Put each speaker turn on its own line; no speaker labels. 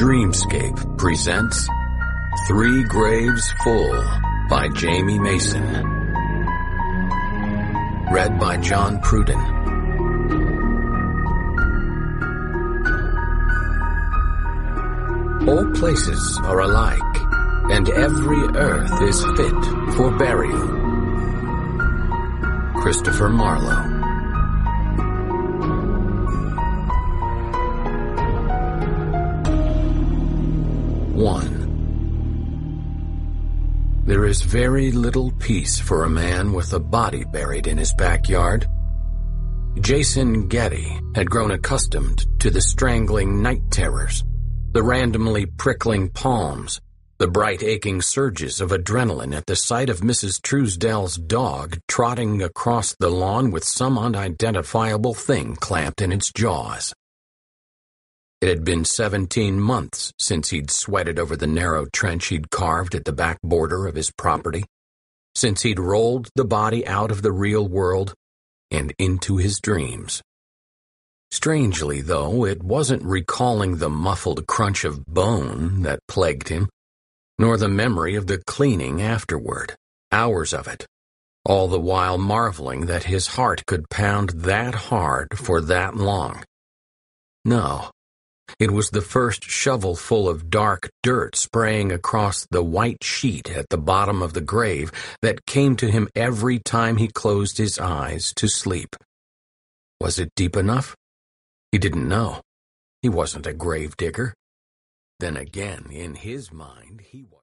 Dreamscape presents Three Graves Full by Jamie Mason. Read by John Pruden. All places are alike, and every earth is fit for burial. Christopher Marlowe. 1. There is very little peace for a man with a body buried in his backyard. Jason Getty had grown accustomed to the strangling night terrors, the randomly prickling palms, the bright aching surges of adrenaline at the sight of Mrs. Truesdell's dog trotting across the lawn with some unidentifiable thing clamped in its jaws. It had been 17 months since he'd sweated over the narrow trench he'd carved at the back border of his property, since he'd rolled the body out of the real world and into his dreams. Strangely, though, it wasn't recalling the muffled crunch of bone that plagued him, nor the memory of the cleaning afterward, hours of it, all the while marveling that his heart could pound that hard for that long. No. It was the first shovelful of dark dirt spraying across the white sheet at the bottom of the grave that came to him every time he closed his eyes to sleep. Was it deep enough? He didn't know. He wasn't a grave digger. Then again, in his mind, he was.